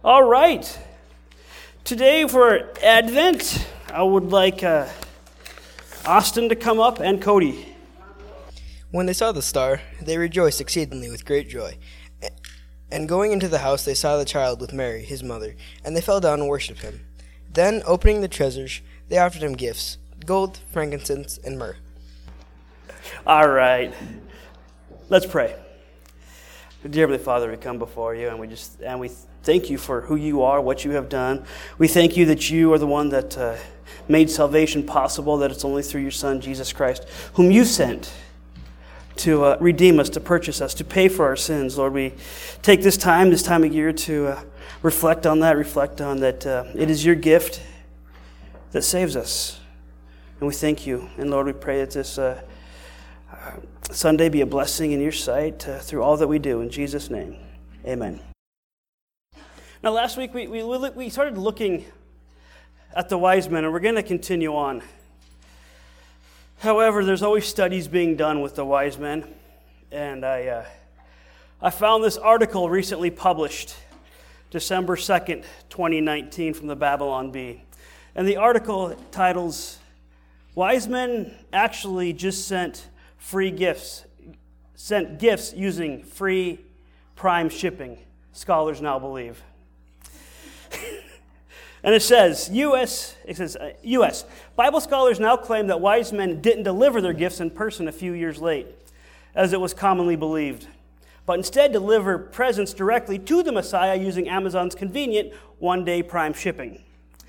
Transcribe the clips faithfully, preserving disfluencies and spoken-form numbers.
All right. Today for Advent, I would like uh, Austin to come up and Cody. When they saw the star, they rejoiced exceedingly with great joy. And going into the house, they saw the child with Mary, his mother, and they fell down and worshipped him. Then, opening the treasures, they offered him gifts, gold, frankincense, and myrrh. All right. Let's pray. Dear Heavenly Father, we come before you, and we just and we thank you for who you are, what you have done. We thank you that you are the one that uh, made salvation possible, that it's only through your Son, Jesus Christ, whom you sent to uh, redeem us, to purchase us, to pay for our sins. Lord, we take this time, this time of year, to uh, reflect on that, reflect on that uh, it is your gift that saves us. And we thank you. And Lord, we pray that this uh, uh, Sunday be a blessing in your sight uh, through all that we do. In Jesus' name, amen. Now, last week we, we, we started looking at the wise men, and we're going to continue on. However, there's always studies being done with the wise men, and I uh, I found this article recently published, December second, twenty nineteen, from the Babylon Bee. And the article titles, "Wise Men Actually Just Sent Free Gifts, Sent Gifts Using Free Prime Shipping, Scholars Now Believe." And it says, U S it says, uh, U S Bible scholars now claim that wise men didn't deliver their gifts in person a few years late, as it was commonly believed, but instead deliver presents directly to the Messiah using Amazon's convenient one-day prime shipping.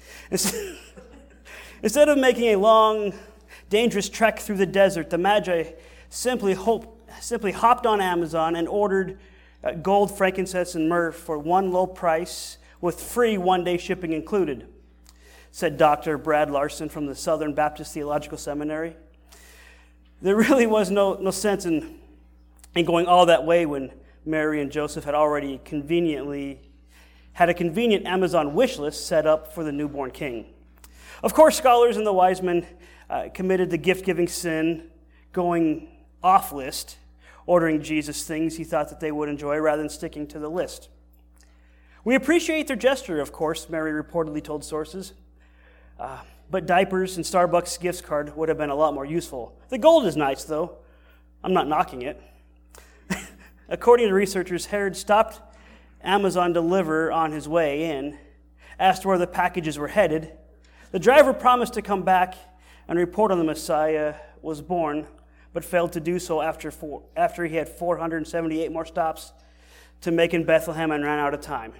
Instead of making a long, dangerous trek through the desert, the Magi simply, hope, simply hopped on Amazon and ordered uh, gold, frankincense, and myrrh for one low price, with free one-day shipping included, said Doctor Brad Larson from the Southern Baptist Theological Seminary. There really was no, no sense in, in going all that way when Mary and Joseph had already conveniently had a convenient Amazon wish list set up for the newborn king. Of course, scholars and the wise men uh, committed the gift-giving sin, going off list, ordering Jesus things he thought that they would enjoy rather than sticking to the list. We appreciate their gesture, of course, Mary reportedly told sources. Uh, but diapers and Starbucks gift card would have been a lot more useful. The gold is nice, though. I'm not knocking it. According to researchers, Herod stopped Amazon deliver on his way in, asked where the packages were headed. The driver promised to come back and report on the Messiah was born, but failed to do so after four, after he had four hundred seventy-eight more stops to make in Bethlehem and ran out of time.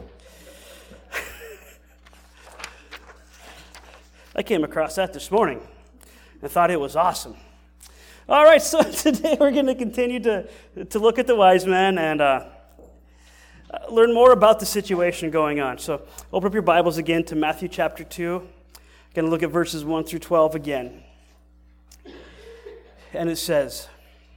I came across that this morning and thought it was awesome. All right, so today we're going to continue to, to look at the wise men and uh, learn more about the situation going on. So open up your Bibles again to Matthew chapter two. Going to look at verses one through twelve again. And it says,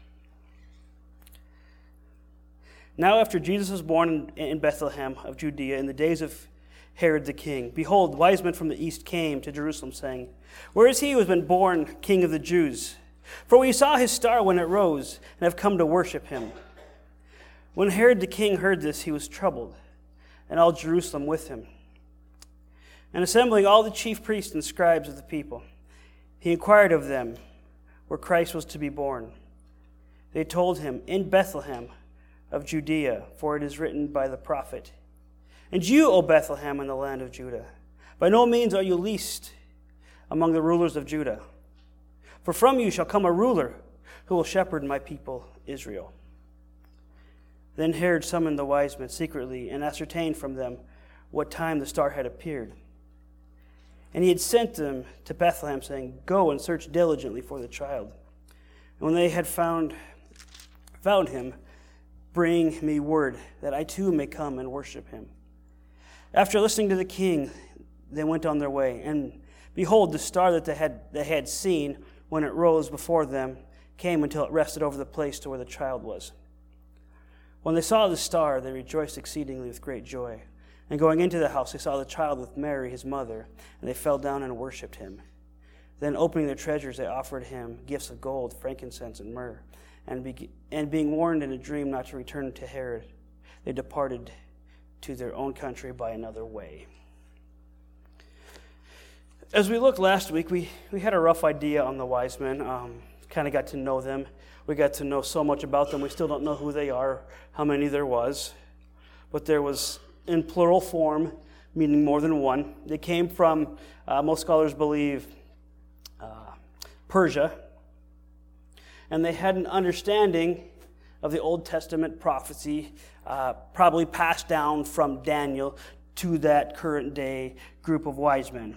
"Now after Jesus was born in Bethlehem of Judea in the days of Herod the king, behold, wise men from the east came to Jerusalem, saying, 'Where is he who has been born King of the Jews? For we saw his star when it rose, and have come to worship him.' When Herod the king heard this, he was troubled, and all Jerusalem with him. And assembling all the chief priests and scribes of the people, he inquired of them where Christ was to be born. They told him, 'In Bethlehem of Judea, for it is written by the prophet, And you, O Bethlehem, in the land of Judah, by no means are you least among the rulers of Judah. For from you shall come a ruler who will shepherd my people Israel.' Then Herod summoned the wise men secretly and ascertained from them what time the star had appeared. And he had sent them to Bethlehem, saying, 'Go and search diligently for the child. And when they had found, found him, bring me word that I too may come and worship him.' After listening to the king, they went on their way. And behold, the star that they had, they had seen when it rose before them came until it rested over the place to where the child was. When they saw the star, they rejoiced exceedingly with great joy. And going into the house, they saw the child with Mary, his mother, and they fell down and worshipped him. Then opening their treasures, they offered him gifts of gold, frankincense, and myrrh. And, be, and being warned in a dream not to return to Herod, they departed to their own country by another way. As we looked last week, we, we had a rough idea on the wise men, um, kind of got to know them. We got to know so much about them, we still don't know who they are, how many there was. But there was, in plural form, meaning more than one. They came from, uh, most scholars believe, uh, Persia. And they had an understanding of the Old Testament prophecy, uh, probably passed down from Daniel to that current day group of wise men.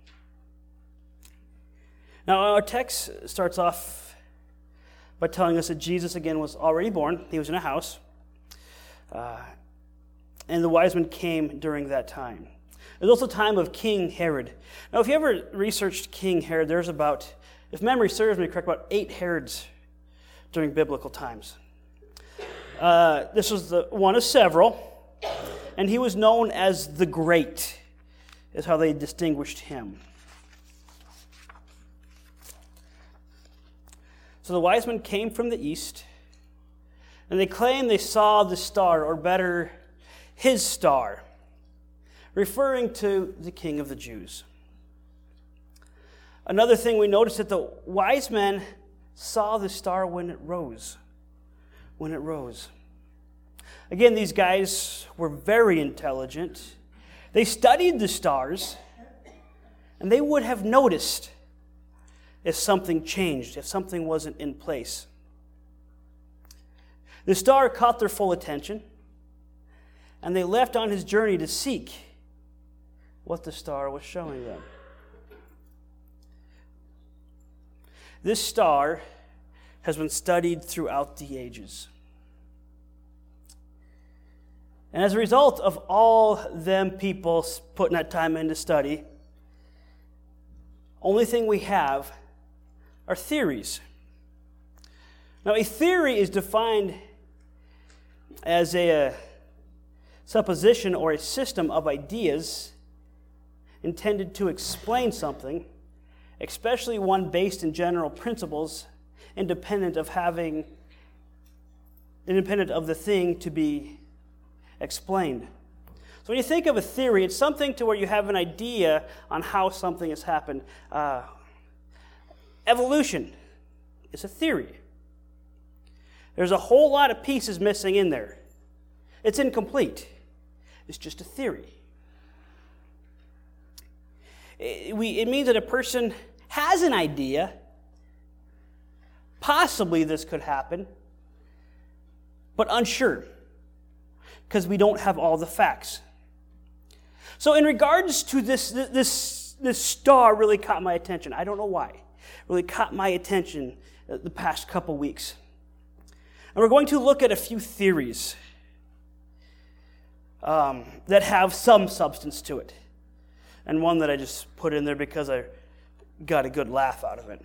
Now, our text starts off by telling us that Jesus, again, was already born. He was in a house. Uh, and the wise men came during that time. There's also time of King Herod. Now, if you ever researched King Herod, there's about, if memory serves me correct, about eight Herods during biblical times. Uh, this was the one of several, and he was known as the Great, is how they distinguished him. So the wise men came from the east, and they claimed they saw the star, or better, his star, referring to the King of the Jews. Another thing we noticed that the wise men saw the star when it rose. When it rose. Again, these guys were very intelligent. They studied the stars, and they would have noticed if something changed, if something wasn't in place. The star caught their full attention, and they left on his journey to seek what the star was showing them. This star has been studied throughout the ages. And as a result of all them people putting that time into study, only thing we have are theories. Now, a theory is defined as a, a supposition or a system of ideas intended to explain something, especially one based in general principles, independent of having, independent of the thing to be explained. So when you think of a theory, it's something to where you have an idea on how something has happened. Uh, evolution is a theory. There's a whole lot of pieces missing in there. It's incomplete. It's just a theory. It, we, it means that a person has an idea. Possibly this could happen, but unsure, because we don't have all the facts. So in regards to this, this, this star really caught my attention. I don't know why. It really caught my attention the past couple weeks. And we're going to look at a few theories um, that have some substance to it. And one that I just put in there because I got a good laugh out of it.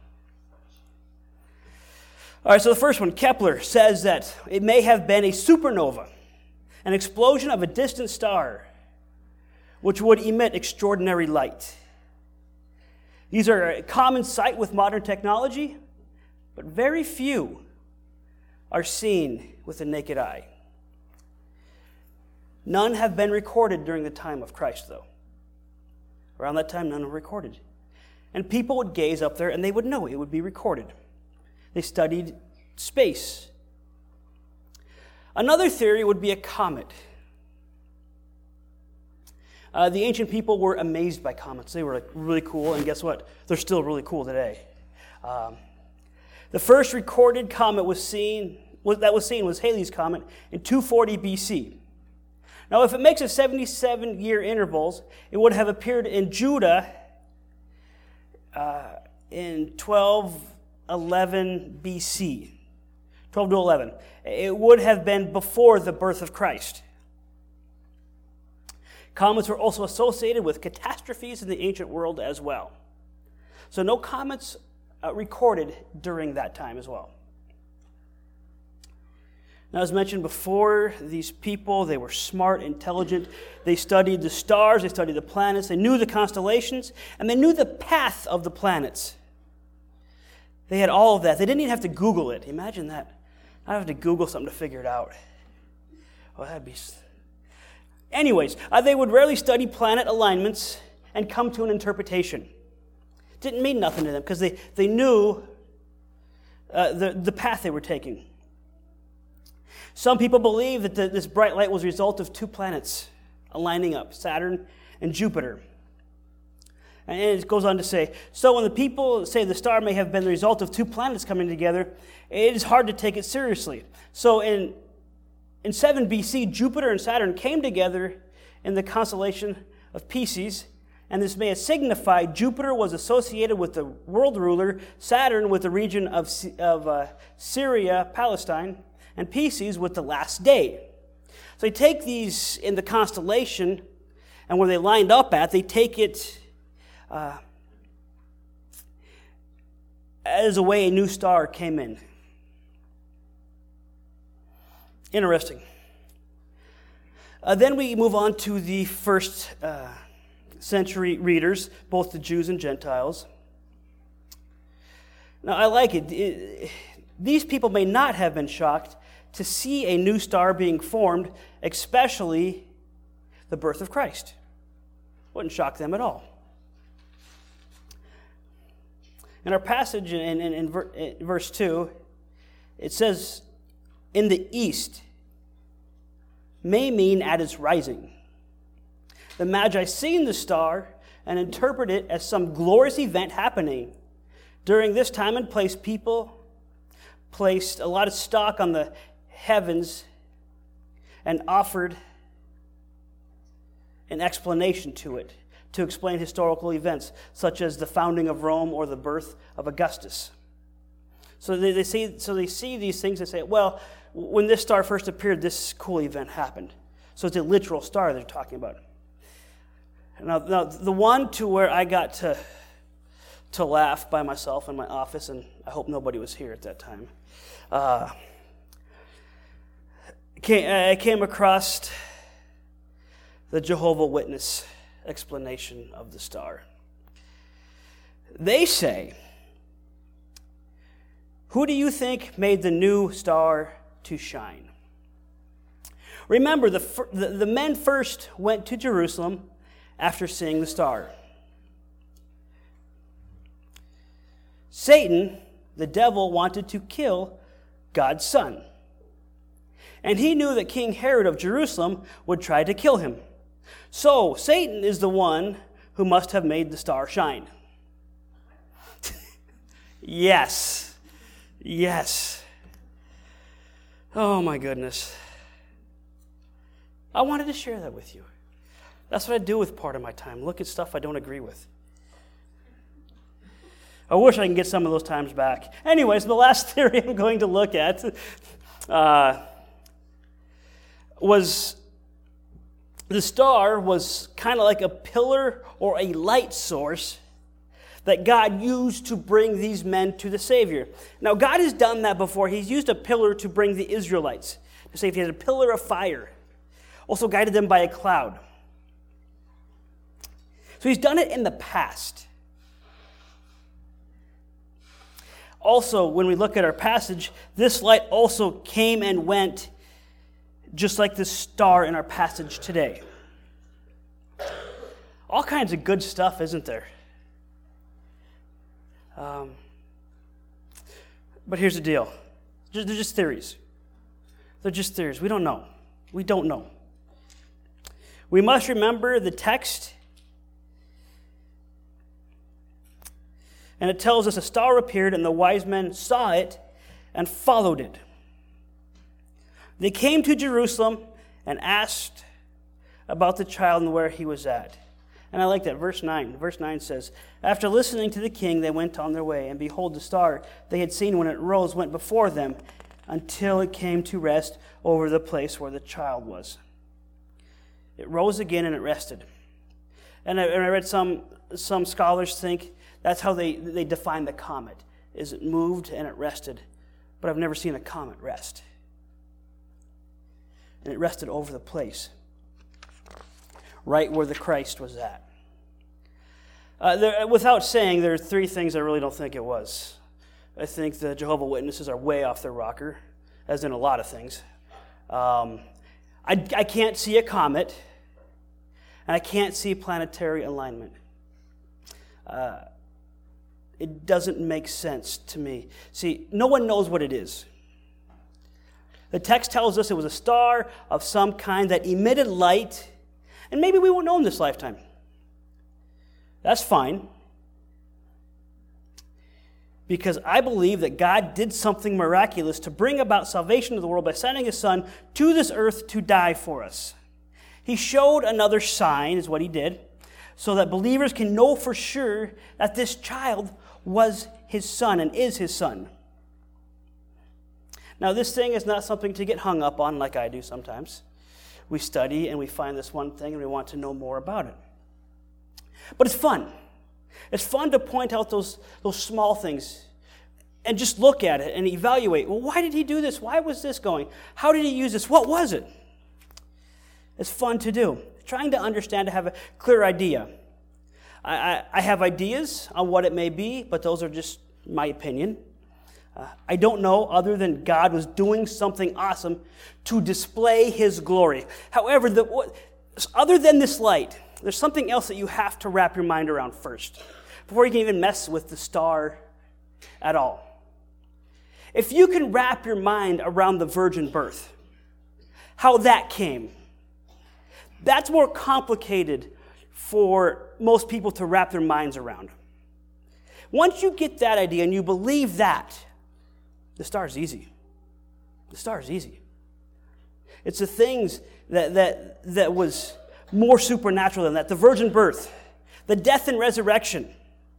All right, so the first one, Kepler says that it may have been a supernova, an explosion of a distant star, which would emit extraordinary light. These are a common sight with modern technology, but very few are seen with the naked eye. None have been recorded during the time of Christ, though. Around that time, none were recorded. And people would gaze up there, and they would know it would be recorded. They studied space. Another theory would be a comet. Uh, the ancient people were amazed by comets. They were like really cool, and guess what? They're still really cool today. Um, the first recorded comet was seen was, that was seen was Halley's Comet in two forty B C. Now, if it makes a seventy-seven year intervals, it would have appeared in Judah uh, in twelve eleven B C. twelve to eleven. It would have been before the birth of Christ. Comets were also associated with catastrophes in the ancient world as well. So no comets uh, recorded during that time as well. Now, as mentioned before, these people, they were smart, intelligent. They studied the stars, they studied the planets, they knew the constellations, and they knew the path of the planets. They had all of that. They didn't even have to Google it. Imagine that. I have to Google something to figure it out. Well, that'd be... Anyways, uh, they would rarely study planet alignments and come to an interpretation. Didn't mean nothing to them because they, they knew uh, the, the path they were taking. Some people believe that the, this bright light was a result of two planets aligning up, Saturn and Jupiter. And it goes on to say, so when the people say the star may have been the result of two planets coming together, it is hard to take it seriously. So in, in seven B C, Jupiter and Saturn came together in the constellation of Pisces, and this may have signified Jupiter was associated with the world ruler, Saturn with the region of, of uh, Syria, Palestine, and Pisces with the last day. So they take these in the constellation, and where they lined up at, they take it uh, as a way a new star came in. Interesting. Uh, then we move on to the first uh, century readers, both the Jews and Gentiles. Now, I like it. it. These people may not have been shocked to see a new star being formed, especially the birth of Christ. Wouldn't shock them at all. In our passage in, in, in, ver, in verse two, it says, in the east may mean at its rising. The Magi seen the star and interpret it as some glorious event happening. During this time and place, people placed a lot of stock on the heavens and offered an explanation to it, to explain historical events, such as the founding of Rome or the birth of Augustus. So they, they see, so they see these things and say, well, when this star first appeared, this cool event happened. So it's a literal star they're talking about. Now, now the one to where I got to, to laugh by myself in my office, and I hope nobody was here at that time, uh, came, I came across the Jehovah's Witness explanation of the star. They say, who do you think made the new star to shine? Remember, the, the, the men first went to Jerusalem after seeing the star. Satan, the devil, wanted to kill God's son. And he knew that King Herod of Jerusalem would try to kill him. So, Satan is the one who must have made the star shine. Yes. Yes. Oh, my goodness. I wanted to share that with you. That's what I do with part of my time. Look at stuff I don't agree with. I wish I can get some of those times back. Anyways, the last theory I'm going to look at uh, was the star was kind of like a pillar or a light source that God used to bring these men to the Savior. Now, God has done that before. He's used a pillar to bring the Israelites to safety. He had a pillar of fire. Also guided them by a cloud. So he's done it in the past. Also, when we look at our passage, this light also came and went just like the star in our passage today. All kinds of good stuff, isn't there? Um, but here's the deal. They're just theories. They're just theories. We don't know. We don't know. We must remember the text. And it tells us a star appeared, and the wise men saw it and followed it. They came to Jerusalem and asked about the child and where he was at. And I like that. Verse nine. Verse nine says, after listening to the king, they went on their way. And behold, the star they had seen when it rose went before them until it came to rest over the place where the child was. It rose again and it rested. And I, and I read some, some scholars think that's how they, they define the comet, is it moved and it rested. But I've never seen a comet rest. And it rested over the place, right where the Christ was at. Uh, there, without saying, there are three things I really don't think it was. I think the Jehovah's Witnesses are way off their rocker, as in a lot of things. Um, I, I can't see a comet. and I can't see planetary alignment. Uh, it doesn't make sense to me. See, no one knows what it is. The text tells us it was a star of some kind that emitted light, and maybe we won't know in this lifetime. That's fine. Because I believe that God did something miraculous to bring about salvation to the world by sending His Son to this earth to die for us. He showed another sign, is what He did, so that believers can know for sure that this child was His Son and is His Son. Now, this thing is not something to get hung up on like I do sometimes. We study and we find this one thing and we want to know more about it. But it's fun. It's fun to point out those, those small things and just look at it and evaluate. Well, why did He do this? Why was this going? How did He use this? What was it? It's fun to do. Trying to understand, to have a clear idea. I, I, I have ideas on what it may be, but those are just my opinion. Uh, I don't know, other than God was doing something awesome to display His glory. However, the, what, other than this light, there's something else that you have to wrap your mind around first, before you can even mess with the star at all. If you can wrap your mind around the virgin birth, how that came, that's more complicated for most people to wrap their minds around. Once you get that idea and you believe that, the star is easy. The star is easy. It's the things that, that, that was more supernatural than that. The virgin birth, the death and resurrection.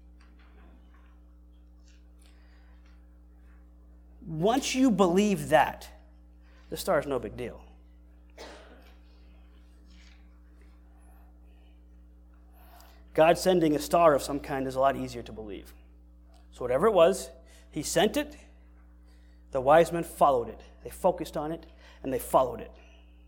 Once you believe that, the star is no big deal. God sending a star of some kind is a lot easier to believe. So whatever it was, He sent it. The wise men followed it. They focused on it, and they followed it.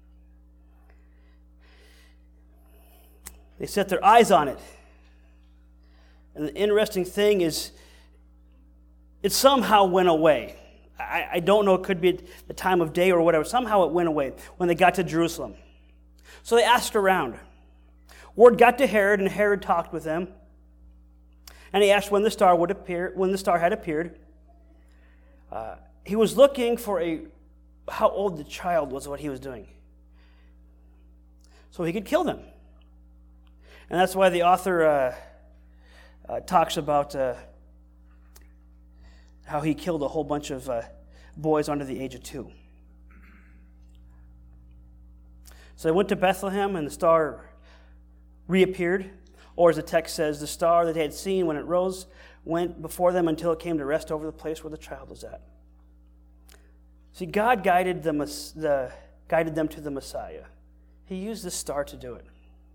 They set their eyes on it. And the interesting thing is, it somehow went away. I, I don't know, it could be the time of day or whatever. Somehow it went away when they got to Jerusalem. So they asked around. Word got to Herod, and Herod talked with them. And he asked when the star would appear, when the star had appeared. Uh, he was looking for a how old the child was, what he was doing, so he could kill them. And that's why the author uh, uh, talks about uh, how he killed a whole bunch of uh, boys under the age of two. So they went to Bethlehem, and the star reappeared. Or as the text says, the star that they had seen when it rose went before them until it came to rest over the place where the child was at. See, God guided, the, the, guided them to the Messiah. He used this star to do it.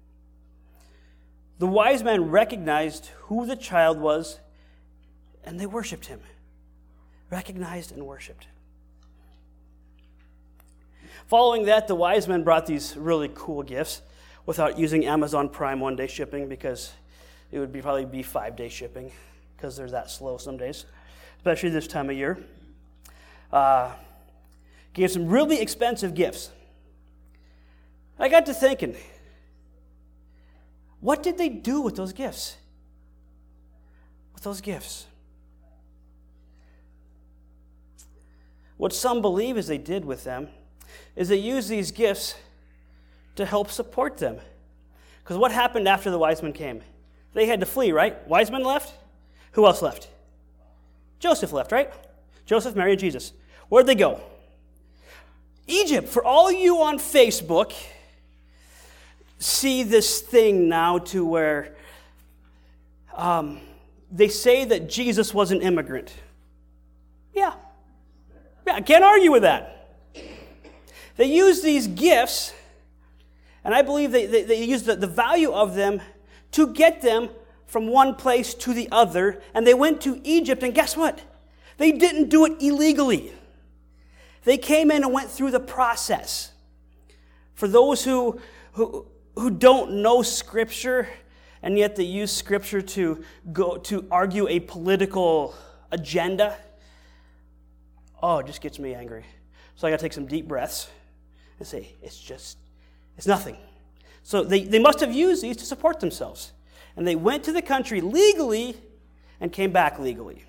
The wise men recognized who the child was, and they worshipped Him. Recognized and worshipped. Following that, the wise men brought these really cool gifts without using Amazon Prime one-day shipping, because it would be probably be five-day shipping, because they're that slow some days, especially this time of year. Uh, gave some really expensive gifts. I got to thinking, what did they do with those gifts? With those gifts? What some believe is they did with them is they used these gifts to help support them. Because what happened after the wise men came? They had to flee, right? Wise men left. Who else left? Joseph left, right? Joseph, Mary, and Jesus. Where'd they go? Egypt. For all you on Facebook, see this thing now to where um, they say that Jesus was an immigrant. Yeah. Yeah, I can't argue with that. They use these gifts, and I believe they, they, they use the, the value of them to get them from one place to the other. And they went to Egypt, and guess what? They didn't do it illegally. They came in and went through the process. For those who, who, who don't know Scripture, and yet they use Scripture to go to argue a political agenda, oh, it just gets me angry. So I got to take some deep breaths and say, it's just, it's nothing. So they, they must have used these to support themselves. And they went to the country legally and came back legally.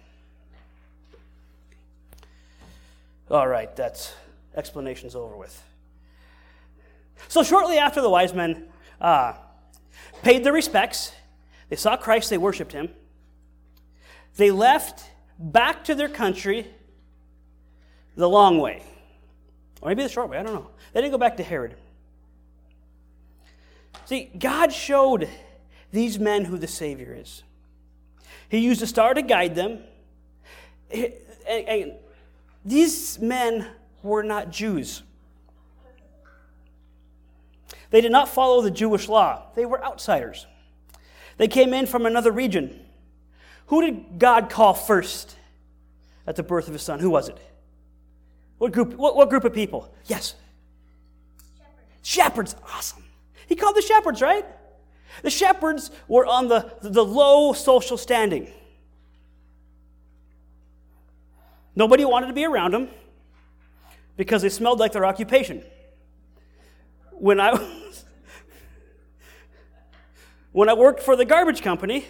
All right, that's explanation's over with. So shortly after the wise men uh, paid their respects, they saw Christ, they worshiped him. They left back to their country the long way. Or maybe the short way, I don't know. They didn't go back to Herod. See, God showed these men who the Savior is. He used a star to guide them. And these men were not Jews. They did not follow the Jewish law. They were outsiders. They came in from another region. Who did God call first at the birth of his son? Who was it? What group, what, what group of people? Yes. Shepherds. Shepherds. Awesome. He called the shepherds, right? The shepherds were on the, the low social standing. Nobody wanted to be around them because they smelled like their occupation. When I when I worked for the garbage company,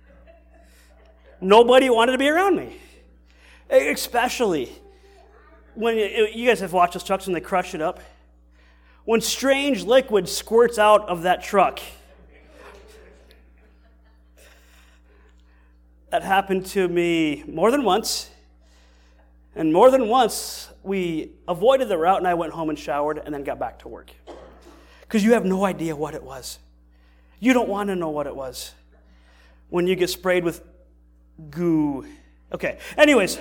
nobody wanted to be around me. Especially when you, you guys have watched those trucks when they crush it up. When strange liquid squirts out of that truck. That happened to me more than once. And more than once, we avoided the route and I went home and showered and then got back to work. Because you have no idea what it was. You don't want to know what it was when you get sprayed with goo. Okay, anyways.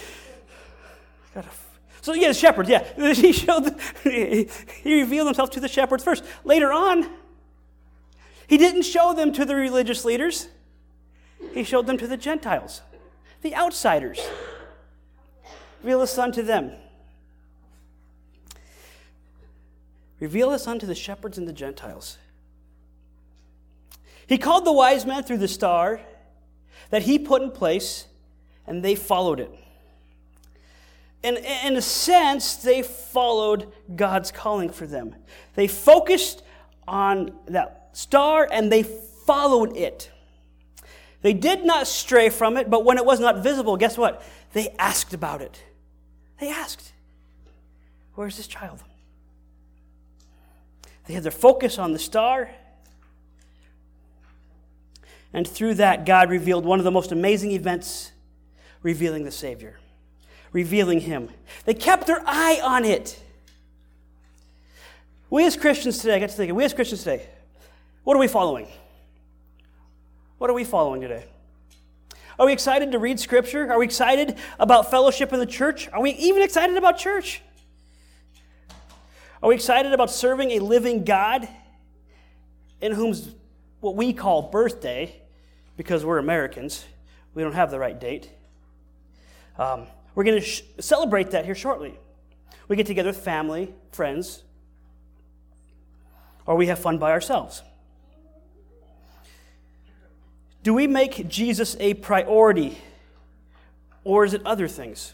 So yeah, the shepherds, yeah. He showed, the, he revealed himself to the shepherds first. Later on, he didn't show them to the religious leaders. He showed them to the Gentiles, the outsiders. Reveal his son to them. Reveal his son to the shepherds and the Gentiles. He called the wise men through the star that he put in place, and they followed it. And in a sense, they followed God's calling for them. They focused on that star, and they followed it. They did not stray from it, but when it was not visible, guess what? They asked about it. They asked, where's this child? They had their focus on the star. And through that, God revealed one of the most amazing events, revealing the Savior, revealing him. They kept their eye on it. We as Christians today, I got to thinking, we as Christians today, what are we following? What are we following today? Are we excited to read Scripture? Are we excited about fellowship in the church? Are we even excited about church? Are we excited about serving a living God in whom's what we call birthday, because we're Americans, we don't have the right date. Um, we're going to sh- celebrate that here shortly. We get together with family, friends, or we have fun by ourselves. Do we make Jesus a priority, or is it other things?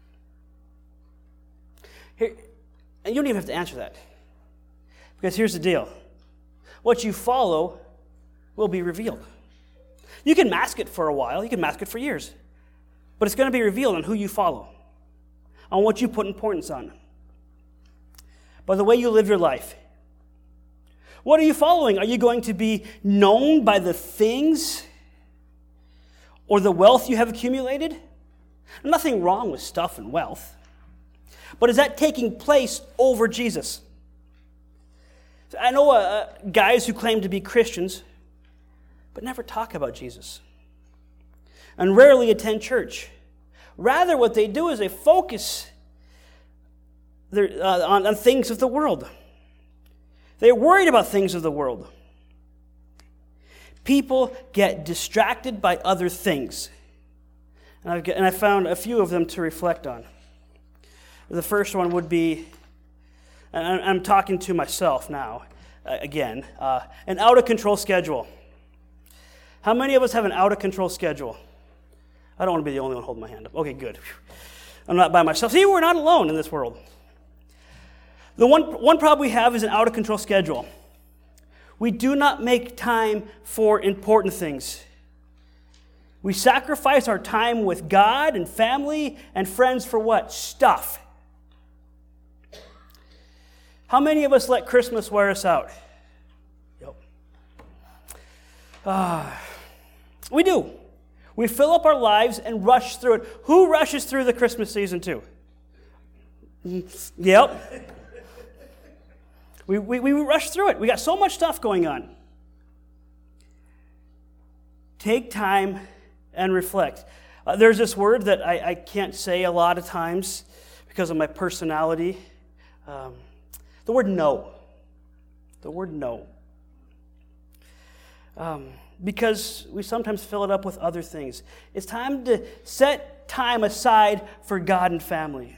Here, and you don't even have to answer that. Because here's the deal. What you follow will be revealed. You can mask it for a while. You can mask it for years. But it's going to be revealed on who you follow, on what you put importance on, by the way you live your life. What are you following? Are you going to be known by the things or the wealth you have accumulated? Nothing wrong with stuff and wealth. But is that taking place over Jesus? I know uh, guys who claim to be Christians, but never talk about Jesus, and rarely attend church. Rather, what they do is they focus their, uh, on, on things of the world. They're worried about things of the world. People get distracted by other things. And, I've, and I found a few of them to reflect on. The first one would be, and I'm talking to myself now, uh, again, uh, an out-of-control schedule. How many of us have an out-of-control schedule? I don't want to be the only one holding my hand up. Okay, good. I'm not by myself. See, we're not alone in this world. The one, one problem we have is an out-of-control schedule. We do not make time for important things. We sacrifice our time with God and family and friends for what? Stuff. How many of us let Christmas wear us out? Yep. Uh, we do. We fill up our lives and rush through it. Who rushes through the Christmas season too? Yep. We, we, we rush through it. We got so much stuff going on. Take time and reflect. Uh, there's this word that I, I can't say a lot of times because of my personality. Um, the word no. The word no. Um, because we sometimes fill it up with other things. It's time to set time aside for God and family.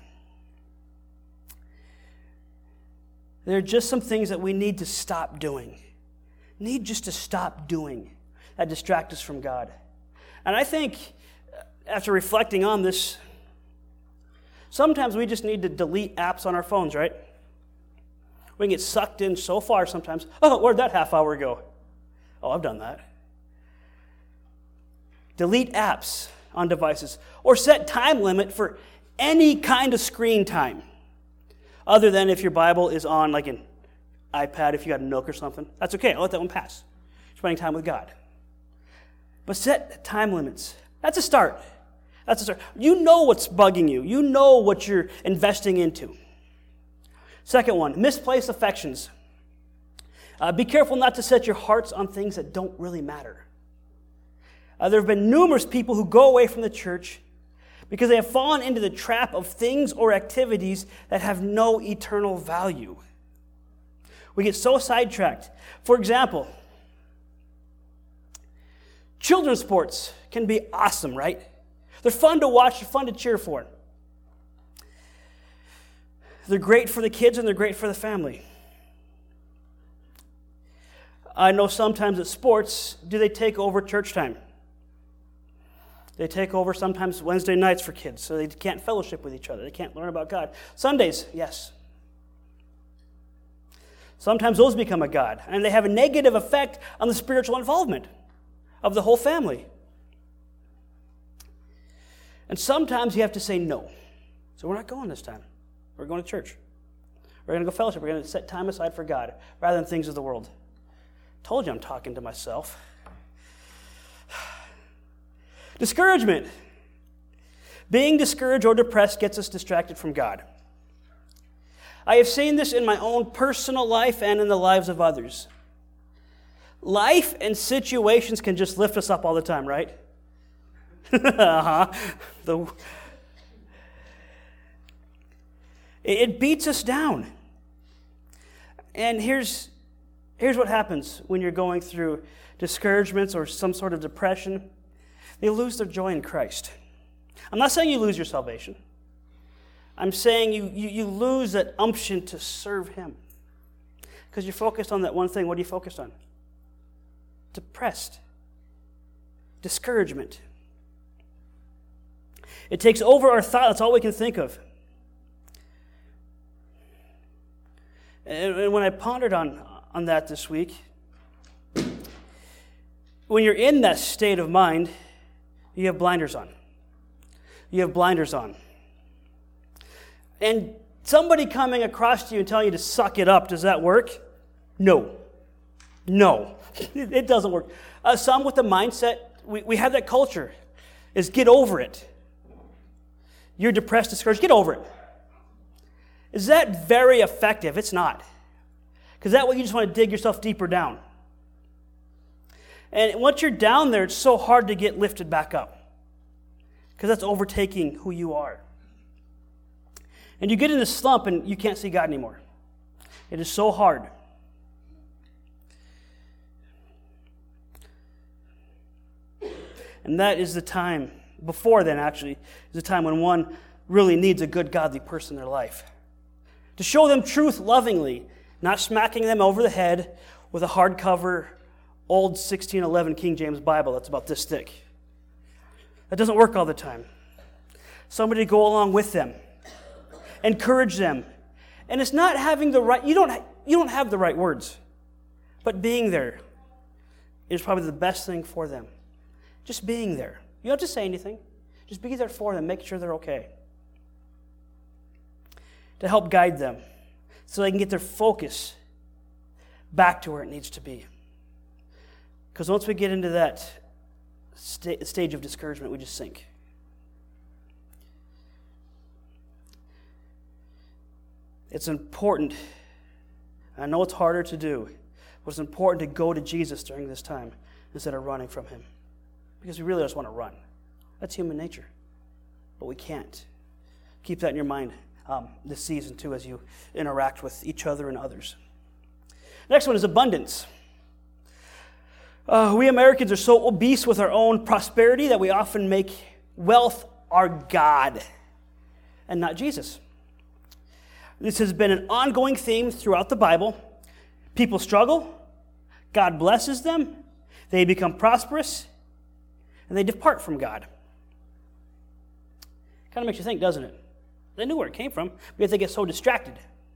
There are just some things that we need to stop doing. Need just to stop doing that distract us from God. And I think, after reflecting on this, sometimes we just need to delete apps on our phones, right? We can get sucked in so far sometimes. Oh, where'd that half hour go? Oh, I've done that. Delete apps on devices. Or set time limit for any kind of screen time. Other than if your Bible is on like an iPad, if you got a Nook or something. That's okay, I'll let that one pass. Spending time with God. But set time limits. That's a start. That's a start. You know what's bugging you. You know what you're investing into. Second one, misplaced affections. Uh, be careful not to set your hearts on things that don't really matter. Uh, there have been numerous people who go away from the church because they have fallen into the trap of things or activities that have no eternal value. We get so sidetracked. For example, children's sports can be awesome, right? They're fun to watch, they're fun to cheer for. They're great for the kids and they're great for the family. I know sometimes at sports, do they take over church time? They take over sometimes Wednesday nights for kids, so they can't fellowship with each other. They can't learn about God. Sundays, yes. Sometimes those become a god, and they have a negative effect on the spiritual involvement of the whole family. And sometimes you have to say no. So we're not going this time. We're going to church. We're going to go fellowship. We're going to set time aside for God rather than things of the world. Told you I'm talking to myself. Discouragement. Being discouraged or depressed gets us distracted from God. I have seen this in my own personal life and in the lives of others. Life and situations can just lift us up all the time, right? uh-huh. The, it beats us down. And here's, here's what happens when you're going through discouragements or some sort of depression. They lose their joy in Christ. I'm not saying you lose your salvation. I'm saying you, you, you lose that umption to serve Him. Because you're focused on that one thing. What are you focused on? Depressed. Discouragement. It takes over our thought. That's all we can think of. And when I pondered on, on that this week, when you're in that state of mind, you have blinders on. You have blinders on. And somebody coming across to you and telling you to suck it up, does that work? No. No. It doesn't work. Uh, some with the mindset, we, we have that culture, is get over it. You're depressed, discouraged, get over it. Is that very effective? It's not. Because that way you just want to dig yourself deeper down. And once you're down there, it's so hard to get lifted back up. Because that's overtaking who you are. And you get in this slump and you can't see God anymore. It is so hard. And that is the time, before then actually, is the time when one really needs a good godly person in their life. To show them truth lovingly, not smacking them over the head with a hardcover old sixteen eleven King James Bible that's about this thick. That doesn't work all the time. Somebody to go along with them. Encourage them. And it's not having the right, you don't, you don't have the right words. But being there is probably the best thing for them. Just being there. You don't have to say anything. Just be there for them, make sure they're okay. To help guide them so they can get their focus back to where it needs to be. Because once we get into that st- stage of discouragement, we just sink. It's important. I know it's harder to do, but it's important to go to Jesus during this time instead of running from him. Because we really just want to run. That's human nature. But we can't. Keep that in your mind um, this season, too, as you interact with each other and others. Next one is abundance. Uh, we Americans are so obese with our own prosperity that we often make wealth our God and not Jesus. This has been an ongoing theme throughout the Bible. People struggle, God blesses them, they become prosperous, and they depart from God. Kind of makes you think, doesn't it? They knew where it came from, but yet they get so distracted.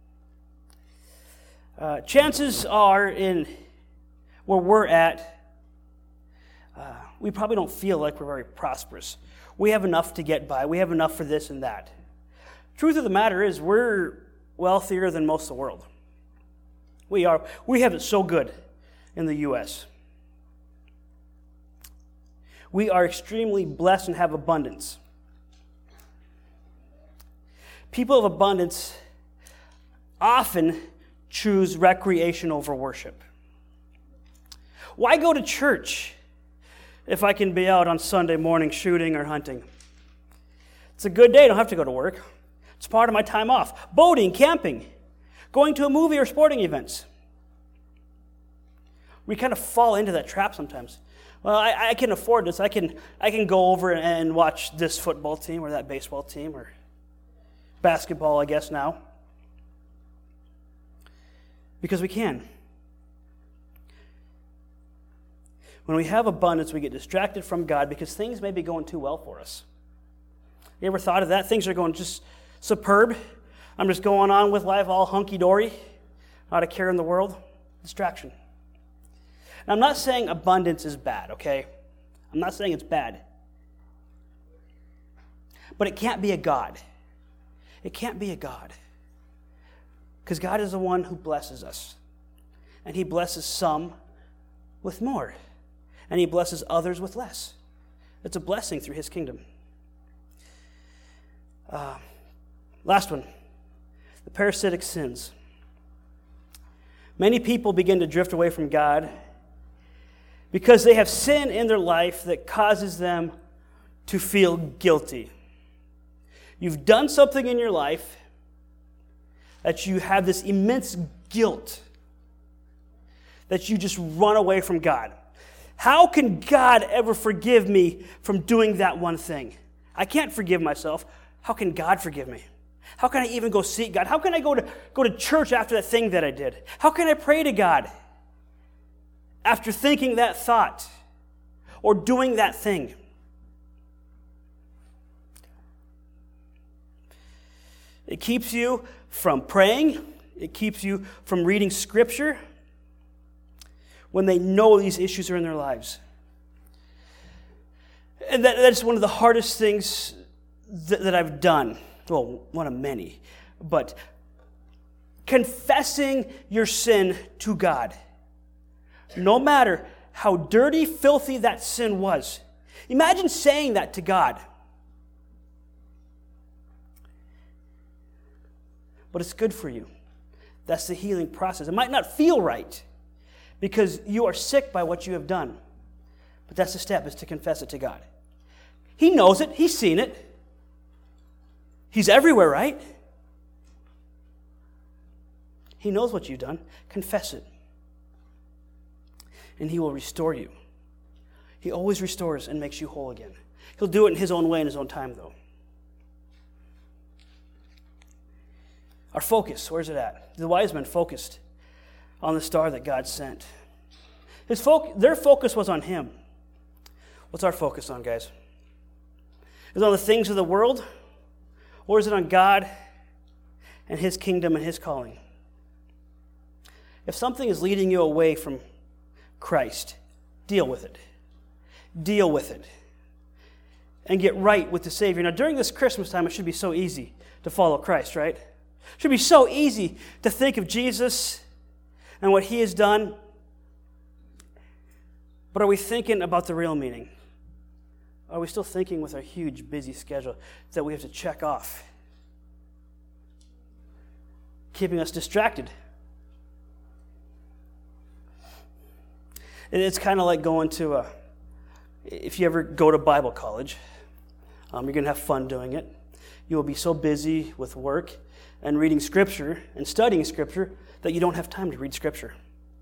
Uh, chances are, in where we're at, uh, we probably don't feel like we're very prosperous. We have enough to get by. We have enough for this and that. Truth of the matter is, we're wealthier than most of the world. We are. We have it so good in the U S We are extremely blessed and have abundance. People of abundance often choose recreation over worship. Why go to church if I can be out on Sunday morning shooting or hunting? It's a good day. I don't have to go to work. It's part of my time off. Boating, camping, going to a movie or sporting events. We kind of fall into that trap sometimes. Well, I, I can afford this. I can I can go over and watch this football team or that baseball team or basketball, I guess, now. Because we can. When we have abundance, we get distracted from God because things may be going too well for us. You ever thought of that? Things are going just superb. I'm just going on with life all hunky-dory, not a care in the world. Distraction. Now, I'm not saying abundance is bad, okay? I'm not saying it's bad. But it can't be a God. It can't be a God. Because God is the one who blesses us. And he blesses some with more. And he blesses others with less. It's a blessing through his kingdom. Uh, last one. The parasitic sins. Many people begin to drift away from God because they have sin in their life that causes them to feel guilty. You've done something in your life that you have this immense guilt that you just run away from God. How can God ever forgive me from doing that one thing? I can't forgive myself. How can God forgive me? How can I even go seek God? How can I go to, go to church after that thing that I did? How can I pray to God after thinking that thought or doing that thing? It keeps you from praying. It keeps you from reading Scripture when they know these issues are in their lives. And that, that's one of the hardest things that, that I've done. Well, one of many. But confessing your sin to God. No matter how dirty, filthy that sin was. Imagine saying that to God. But it's good for you. That's the healing process. It might not feel right because you are sick by what you have done. But that's the step, is to confess it to God. He knows it. He's seen it. He's everywhere, right? He knows what you've done. Confess it. And he will restore you. He always restores and makes you whole again. He'll do it in his own way, in his own time, though. Our focus, where's it at? The wise men focused on the star that God sent. His fo- their focus was on him. What's our focus on, guys? Is it on the things of the world? Or is it on God and his kingdom and his calling? If something is leading you away from Christ, deal with it. Deal with it. And get right with the Savior. Now, during this Christmas time, it should be so easy to follow Christ, right? It should be so easy to think of Jesus and what He has done. But are we thinking about the real meaning? Are we still thinking with our huge, busy schedule that we have to check off? Keeping us distracted. It's kind of like going to a, if you ever go to Bible college, um, you're going to have fun doing it. You will be so busy with work and reading Scripture and studying Scripture that you don't have time to read Scripture.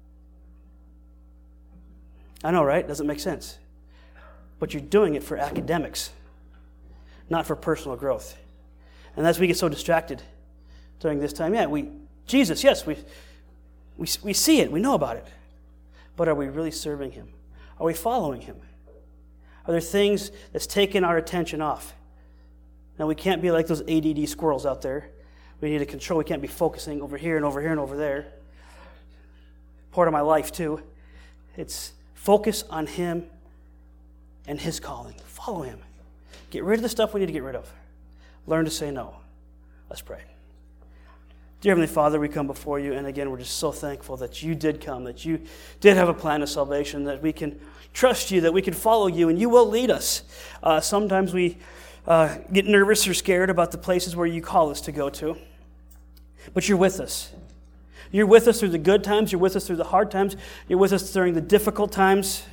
I know, right? Doesn't make sense. But you're doing it for academics, not for personal growth. And as we get so distracted during this time, yeah, we Jesus, yes, we we we see it, we know about it. But are we really serving Him? Are we following Him? Are there things that's taken our attention off? Now, we can't be like those A D D squirrels out there. We need to control. We can't be focusing over here and over here and over there. Part of my life, too. It's focus on Him and His calling. Follow Him. Get rid of the stuff we need to get rid of. Learn to say no. Let's pray. Dear Heavenly Father, we come before You, and again, we're just so thankful that You did come, that You did have a plan of salvation, that we can trust You, that we can follow You, and You will lead us. Uh, sometimes we uh, get nervous or scared about the places where You call us to go to, but You're with us. You're with us through the good times. You're with us through the hard times. You're with us during the difficult times.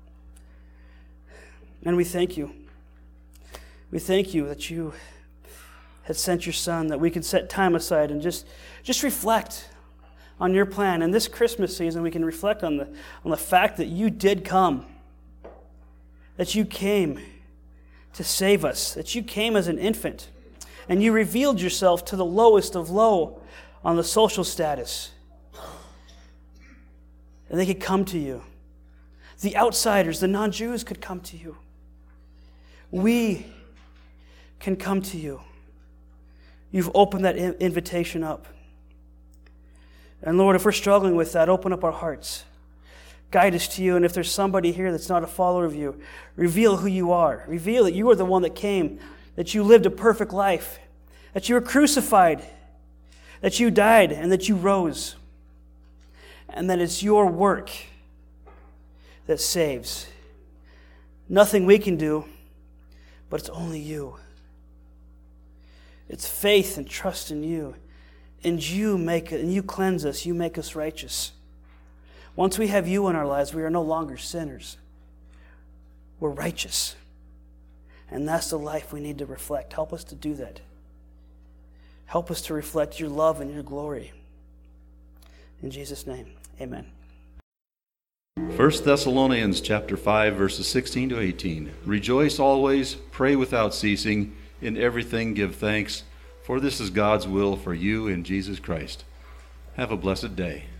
And we thank You. We thank You that You had sent Your Son, that we could set time aside and just, just reflect on Your plan. And this Christmas season, we can reflect on the, on the fact that You did come, that You came to save us, that You came as an infant, and You revealed Yourself to the lowest of low on the social status. And they could come to You. The outsiders, the non-Jews could come to You. We can come to You. You've opened that invitation up. And Lord, if we're struggling with that, open up our hearts. Guide us to You. And if there's somebody here that's not a follower of You, reveal who You are. Reveal that You are the one that came, that You lived a perfect life, that You were crucified, that You died, and that You rose. And that it's Your work that saves. Nothing we can do, but it's only You. It's faith and trust in You. And You make it, and You cleanse us. You make us righteous. Once we have You in our lives, we are no longer sinners. We're righteous. And that's the life we need to reflect. Help us to do that. Help us to reflect Your love and Your glory. In Jesus' name, amen. First Thessalonians chapter five, verses sixteen to eighteen. Rejoice always, pray without ceasing, in everything give thanks, for this is God's will for you in Jesus Christ. Have a blessed day.